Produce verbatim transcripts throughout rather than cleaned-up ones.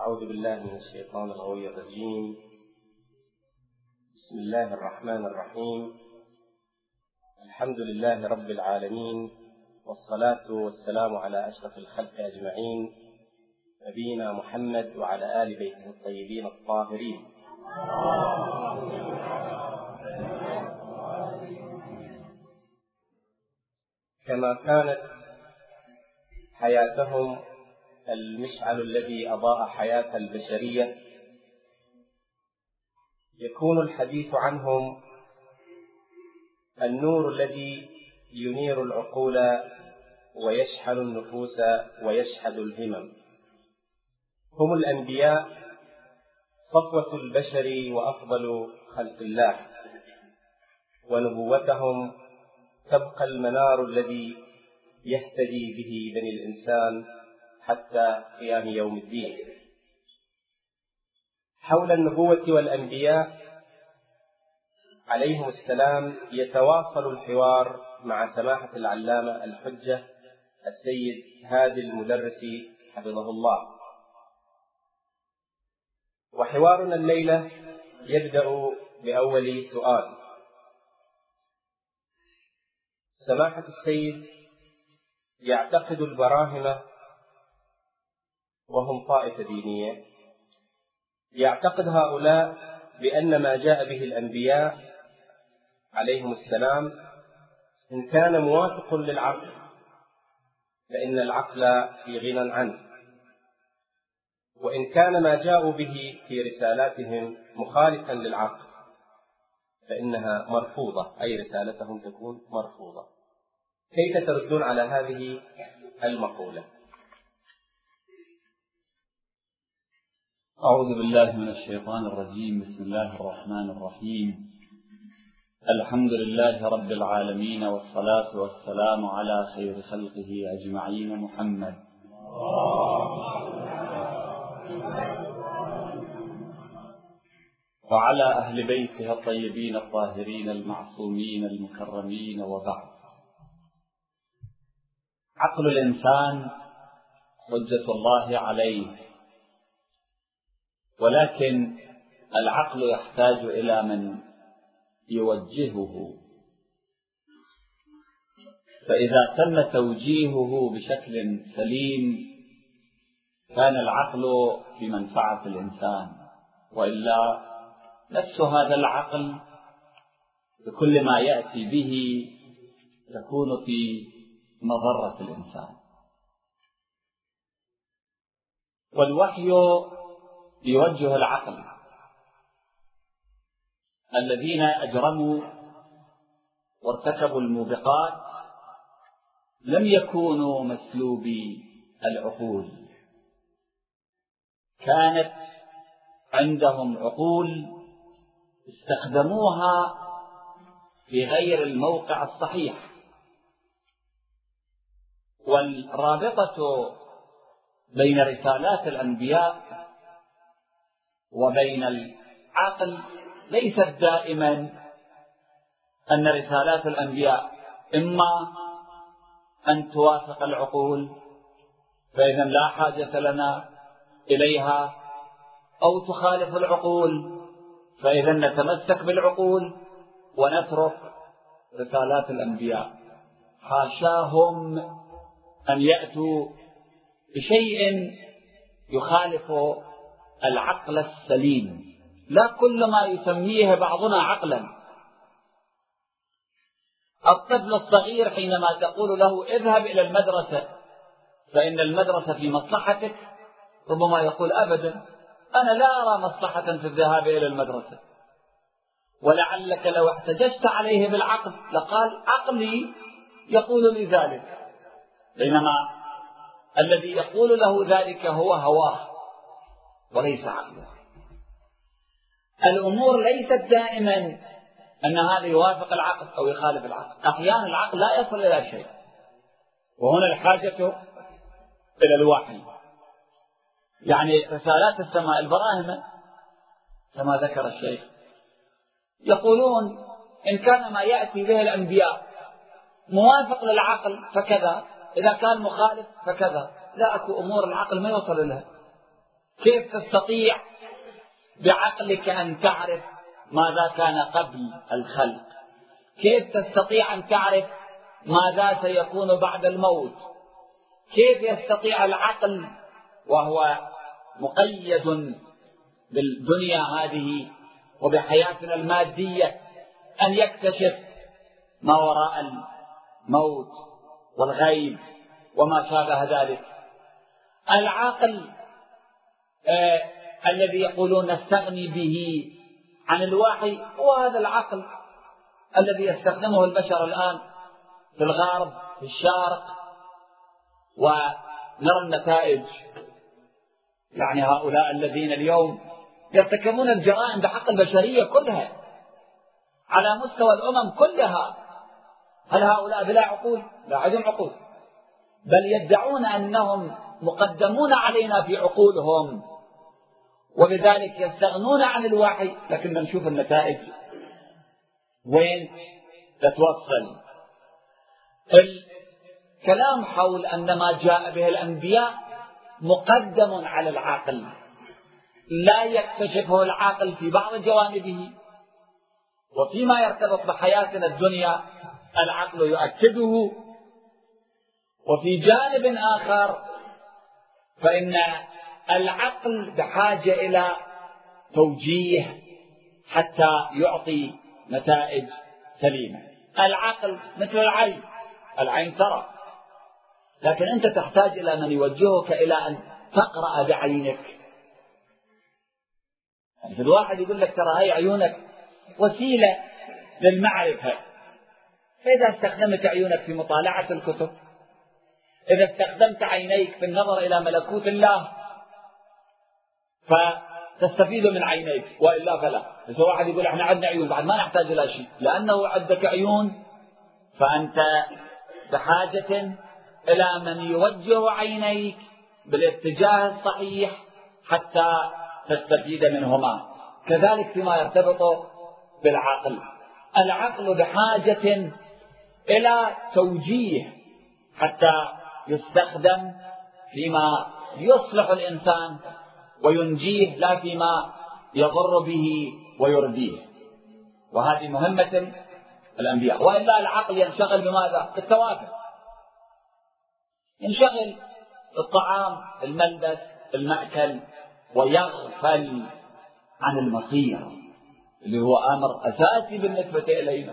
أعوذ بالله من الشيطان الغوي الرجيم. بسم الله الرحمن الرحيم. الحمد لله رب العالمين، والصلاة والسلام على أشرف الخلق أجمعين، نبينا محمد وعلى آل بيته الطيبين الطاهرين. كما كانت حياتهم المشعل الذي أضاء حياة البشرية، يكون الحديث عنهم النور الذي ينير العقول ويشحن النفوس ويشحذ الهمم. هم الأنبياء، صفوة البشر وأفضل خلق الله، ونبوتهم تبقى المنار الذي يهتدي به بني الإنسان حتى قيام يوم الدين. حول النبوة والأنبياء عليهم السلام يتواصل الحوار مع سماحة العلامة الحجة السيد هادي المدرسي حفظه الله. وحوارنا الليلة يبدأ بأول سؤال. سماحة السيد يعتقد البراهمة، وهم طائفة دينية، يعتقد هؤلاء بأن ما جاء به الأنبياء عليهم السلام إن كان موافق للعقل فإن العقل في غنى عنه، وإن كان ما جاءوا به في رسالاتهم مخالفا للعقل فإنها مرفوضة، أي رسالتهم تكون مرفوضة. كيف تردون على هذه المقولة؟ أعوذ بالله من الشيطان الرجيم. بسم الله الرحمن الرحيم. الحمد لله رب العالمين، والصلاة والسلام على خير خلقه أجمعين محمد وعلى أهل بيته الطيبين الطاهرين المعصومين المكرمين. وبعد، عقل الإنسان حجة الله عليه، ولكن العقل يحتاج إلى من يوجهه، فإذا تم توجيهه بشكل سليم كان العقل في منفعة الإنسان، وإلا نفس هذا العقل بكل ما يأتي به تكون في مضرة الإنسان. والوحي يوجه العقل. الذين أجرموا وارتكبوا الموبقات لم يكونوا مسلوبي العقول، كانت عندهم عقول استخدموها في غير الموقع الصحيح. والرابطة بين رسالات الأنبياء وبين العقل ليست دائما أن رسالات الأنبياء إما أن توافق العقول فإذا لا حاجة لنا إليها، أو تخالف العقول فإذا نتمسك بالعقول ونترك رسالات الأنبياء. حاشاهم أن يأتوا بشيء يخالف العقل السليم. لا كل ما يسميه بعضنا عقلا. الطفل الصغير حينما تقول له اذهب إلى المدرسة فإن المدرسة في مصلحتك، ربما يقول أبدا أنا لا أرى مصلحة في الذهاب إلى المدرسة، ولعلك لو احتججت عليه بالعقل لقال عقلي يقول لي ذلك، بينما الذي يقول له ذلك هو هواه وليس عقله. الأمور ليست دائما أن هذا يوافق العقل أو يخالف العقل، أحيانا العقل لا يصل إلى شيء، وهنا الحاجة إلى الوحي. يعني رسالات السماء البراهمة كما ذكر الشيخ يقولون إن كان ما يأتي به الأنبياء موافق للعقل فكذا، إذا كان مخالف فكذا. لا أكو أمور العقل ما يوصل لها، كيف تستطيع بعقلك أن تعرف ماذا كان قبل الخلق؟ كيف تستطيع أن تعرف ماذا سيكون بعد الموت؟ كيف يستطيع العقل وهو مقيد بالدنيا هذه وبحياتنا المادية أن يكتشف ما وراء الموت والغيب وما شابه ذلك؟ العقل آه الذي يقولون نستغني به عن الوحي هو هذا العقل الذي يستخدمه البشر الآن في الغرب في الشرق، ونرى النتائج. يعني هؤلاء الذين اليوم يرتكبون الجرائم بحق البشرية كلها على مستوى الأمم كلها، هل هؤلاء بلا عقول؟ لا عندهم عقول، بل يدعون أنهم مقدمون علينا في عقولهم، وبذلك يستغنون عن الوحي. لكن نشوف النتائج وين تتوصل. الكلام حول أن ما جاء به الأنبياء مقدم على العقل، لا يكتشفه العقل في بعض جوانبه، وفيما يرتبط بحياتنا الدنيا العقل يؤكده. وفي جانب آخر فإن العقل بحاجة إلى توجيه حتى يعطي نتائج سليمة. العقل مثل العين، العين ترى، لكن أنت تحتاج إلى من يوجهك إلى أن تقرأ بعينك. يعني في الواحد يقول لك ترى هاي عيونك وسيلة للمعرفة، فإذا استخدمت عيونك في مطالعة الكتب، إذا استخدمت عينيك في النظر إلى ملكوت الله فتستفيد من عينيك، وإلا فلا. إذا واحد يقول احنا عندنا عيون بعد ما نحتاج إلى شيء، لأنه عندك عيون فأنت بحاجة إلى من يوجه عينيك بالاتجاه الصحيح حتى تستفيد منهما. كذلك فيما يرتبط بالعقل، العقل بحاجة إلى توجيه حتى يستخدم فيما يصلح الإنسان وينجيه، لا فيما يضر به ويرديه. وهذه مهمة الأنبياء، وإلا العقل ينشغل بماذا؟ بالتوافه، ينشغل الطعام الملبس المأكل، ويغفل عن المصير اللي هو أمر أساسي بالنسبة إلينا،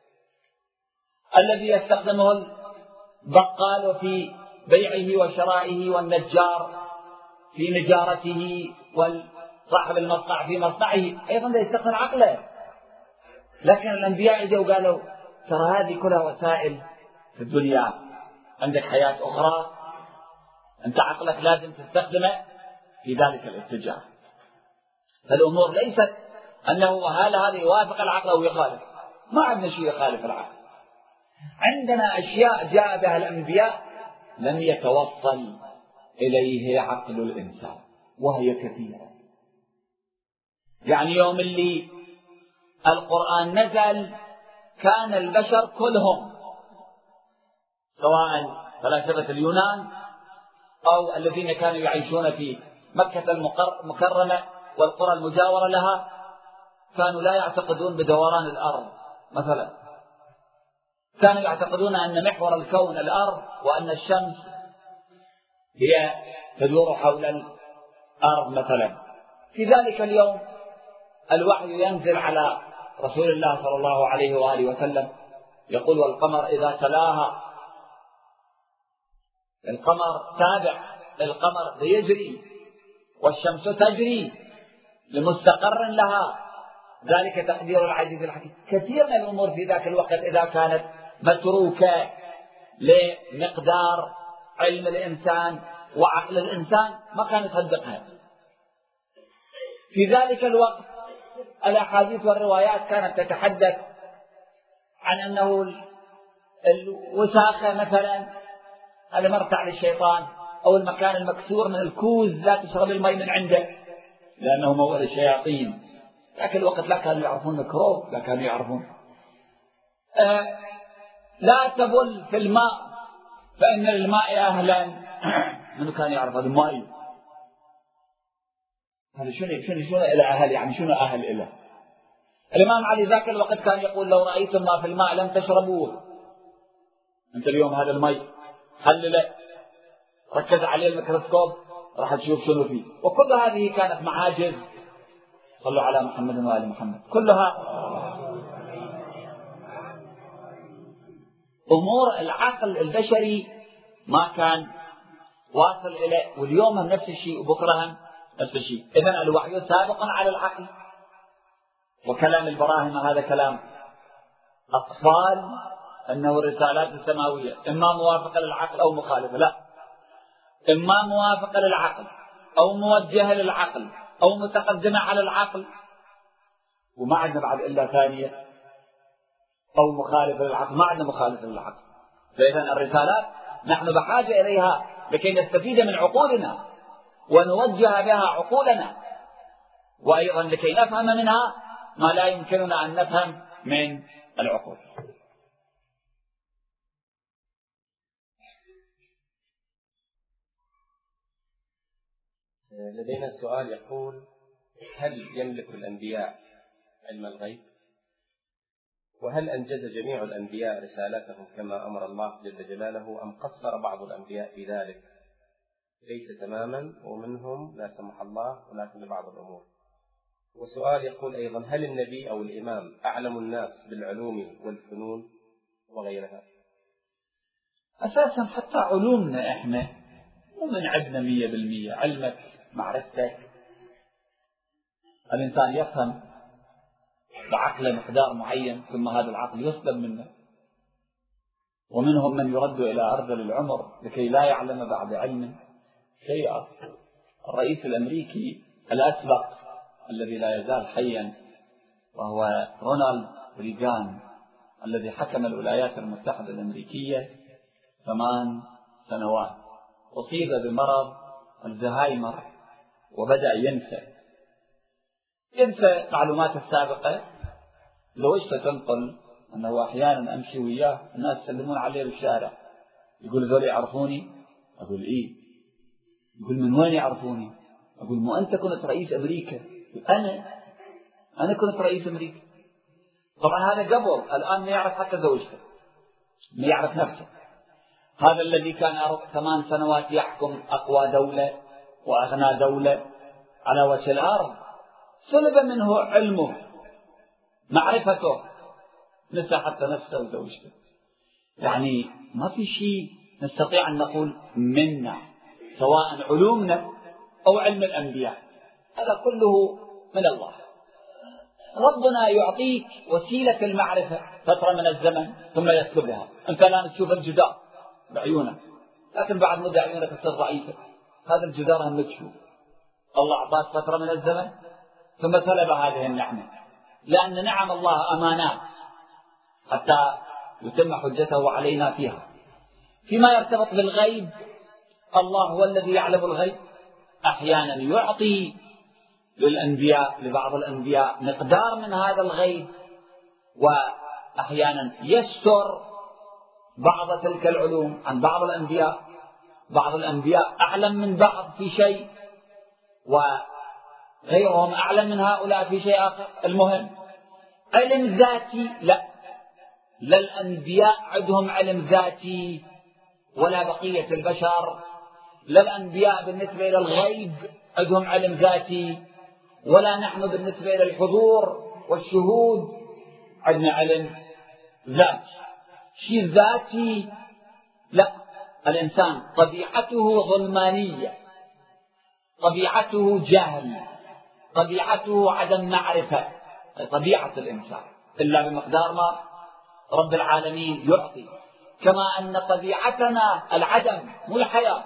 الذي يستخدمه البقال في بيعه وشرائه، والنجار في نجارته، وصاحب المصنع في مصنعه، أيضا يستخدم عقله. لكن الأنبياء اجوا وقالوا ترى هذه كلها وسائل في الدنيا، عندك حياة أخرى، أنت عقلك لازم تستخدمه في ذلك الاتجاه. فالأمور ليست أنه هل هذا يوافق العقل أو يخالف، ما عندنا شيء يخالف العقل. عندنا أشياء جاء بها الأنبياء لم يتوصل إليه عقل الإنسان، وهي كثيرة. يعني يوم اللي القرآن نزل كان البشر كلهم، سواء فلاسفة اليونان أو الذين كانوا يعيشون في مكة المكرمة والقرى المجاورة لها، كانوا لا يعتقدون بدوران الأرض مثلا، كانوا يعتقدون أن محور الكون الأرض، وأن الشمس هي تدور حول الأرض مثلا. في ذلك اليوم الوحي ينزل على رسول الله صلى الله عليه وآله وسلم يقول والقمر إذا تلاها، القمر تابع القمر يجري، والشمس تجري لمستقر لها، ذلك تقدير العزيز الحكيم. كثير من الأمور في ذاك الوقت إذا كانت متروكة لمقدار علم الإنسان وعقل الإنسان ما كان يصدقها. في ذلك الوقت الأحاديث والروايات كانت تتحدث عن أنه الوساخة مثلا هذا مرتع للشيطان، أو المكان المكسور من الكوز لا تشرب الماء من عنده لأنه موعد الشياطين. ذاك الوقت لا كانوا يعرفون ميكروب، لا كانوا يعرفون آه لا تبل في الماء فإن للماء أهلا. منو كان يعرف هذا الماء؟ هذا شنو شنو شنو إلى أهل، يعني شنو أهل إله؟ الإمام علي ذاك الوقت كان يقول لو رأيتم ما في الماء لم تشربوه. أنت اليوم هذا المي حلله، ركز عليه الميكروسكوب، راح تشوف شنو فيه. وكل هذه كانت معاجز. صلوا على محمد وآل محمد. كلها أمور العقل البشري ما كان واصل إليه، واليوم هم نفس الشيء وبكرة هم نفس الشيء. إذن الوحي سابق على العقل، وكلام البراهمة هذا كلام أطفال، أنه الرسالات السماوية إما موافقة للعقل أو مخالفة. لا، إما موافقة للعقل أو موجهة للعقل أو متقدمة على العقل، وما عندنا بعد إلا ثانية، أو مخالفة للعقل، ما عندنا مخالفة للعقل. فإذا الرسالات نحن بحاجة إليها لكي نستفيد من عقولنا ونوجه بها عقولنا، وأيضا لكي نفهم منها ما لا يمكننا أن نفهم من العقول. لدينا سؤال يقول: هل يملك الأنبياء علم الغيب؟ وهل أنجز جميع الأنبياء رسالتهم كما أمر الله جل جلاله، أم قصر بعض الأنبياء في ذلك؟ ليس تماما، ومنهم لا سمح الله، ولكن لبعض الأمور. وسؤال يقول أيضا: هل النبي أو الإمام أعلم الناس بالعلوم والفنون وغيرها؟ أساسا حتى علومنا إحنا ومن عندنا مية بالمية. علمك، معرفتك، الإنسان يفهم بعقله مقدار معين ثم هذا العقل يسلب منه. ومنهم من يرد إلى أرذل العمر لكي لا يعلم بعد علم شيئا. الرئيس الأمريكي الأسبق الذي لا يزال حيا وهو رونالد ريغان، الذي حكم الولايات المتحدة الأمريكية ثمان سنوات، أصيب بمرض الزهايمر وبدأ ينسى ينسى معلومات السابقة. زوجته تنقل أنه أحيانا أمشي وياه الناس يسلمون عليه بالشارع، يقول: ذول يعرفوني؟ أقول: إيه. يقول: من وين يعرفوني؟ أقول: مو أنت كنت رئيس أمريكا؟ أنا أنا كنت رئيس أمريكا. طبعا هذا قبل، الآن ما يعرف حتى زوجته، ما يعرف نفسه. هذا الذي كان ثمان سنوات يحكم أقوى دولة وأغنى دولة على وجه الأرض، سلب منه علمه، معرفته، نسى حتى نفسه وزوجته. يعني ما في شيء نستطيع أن نقول منا، سواء علومنا أو علم الأنبياء، هذا كله من الله. ربنا يعطيك وسيلة المعرفة فترة من الزمن ثم يسلبها. أنت الآن تشوف الجدار بعيونك، لكن بعد مدة عيونك تصير ضعيفة، هذا الجدار هم تشوف. الله أعطاك فترة من الزمن ثم سلب هذه النعمة، لأن نعم الله أمانات حتى يتم حجته علينا فيها. فيما يرتبط بالغيب، الله هو الذي يعلم الغيب. أحيانا يعطي للأنبياء لبعض الأنبياء مقدار من هذا الغيب، وأحيانا يستر بعض تلك العلوم عن بعض الأنبياء. بعض الأنبياء أعلم من بعض في شيء، وغيرهم أعلم من هؤلاء في شيء آخر. المهم علم ذاتي لا، لا الأنبياء عندهم علم ذاتي ولا بقية البشر. لا الأنبياء بالنسبة إلى الغيب عندهم علم ذاتي، ولا نحن بالنسبة إلى الحضور والشهود عندنا علم ذاتي. شيء ذاتي لا. الإنسان طبيعته ظلمانية، طبيعته جهل، طبيعته عدم معرفة، طبيعة الإنسان، إلا بمقدار ما رب العالمين يعطي. كما أن طبيعتنا العدم مو الحياة،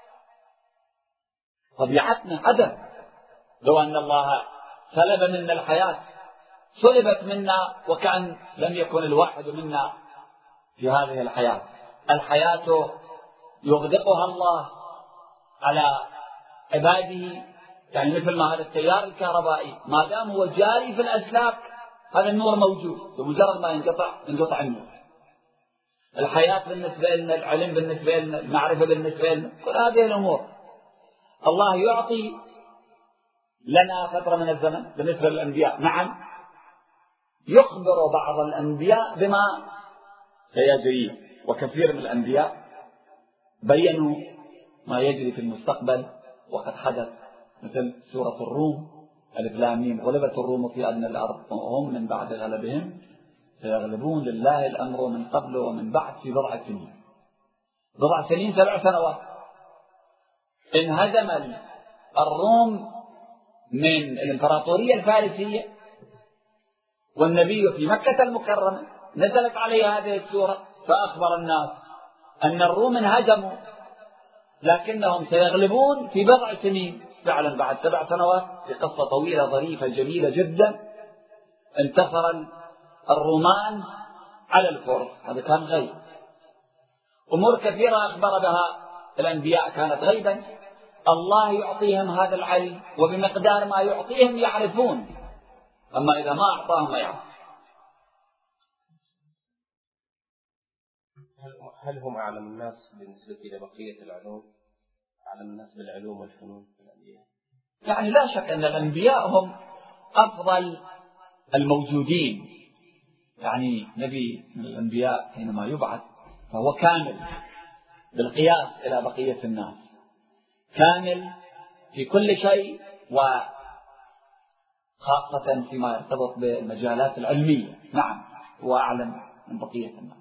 طبيعتنا عدم. لو أن الله سلب منا الحياة سلبت منا وكأن لم يكن الواحد منا في هذه الحياة. الحياة يغدقها الله على عباده، يعني مثل ما هذا التيار الكهربائي ما دام هو جاري في الأسلاك هذا النور موجود، بمجرد ما ينقطع ينقطع النور. الحياة بالنسبة لنا، العلم بالنسبة لنا، المعرفة بالنسبة لنا، كل هذه الأمور الله يعطي لنا فترة من الزمن بالنسبة للأنبياء. نعم، يخبر بعض الأنبياء بما سيجري، وكثير من الأنبياء بيّنوا ما يجري في المستقبل وقد حدث، مثل سورة الروم: ألف لام ميم غلبت الروم في أدنى الأرض وهم من بعد غلبهم سيغلبون لله الأمر من قبل ومن بعد في بضع سنين. بضع سنين سبع سنوات. انهزم الروم من الإمبراطورية الفارسية، والنبي في مكة المكرمة نزلت عليه هذه السورة فأخبر الناس أن الروم انهزموا لكنهم سيغلبون في بضع سنين. فعلا بعد سبع سنوات، في قصة طويلة ظريفة جميلة جدا، انتصر الرومان على الفرس. هذا كان غيب. أمور كثيرة أخبر بها الأنبياء كانت غيبا، الله يعطيهم هذا العلم، وبمقدار ما يعطيهم يعرفون، أما إذا ما أعطاهم ما يعرفون. هل هم أعلم الناس بالنسبة إلى بقية العلوم؟ أعلم الناس بالعلوم والفنون الأنبياء؟ يعني لا شك أن الأنبياء هم أفضل الموجودين. يعني نبي من الأنبياء حينما يبعث فهو كامل بالقياس إلى بقية الناس، كامل في كل شيء، وخاصة فيما يرتبط بالمجالات العلمية. نعم، هو أعلم من بقية الناس.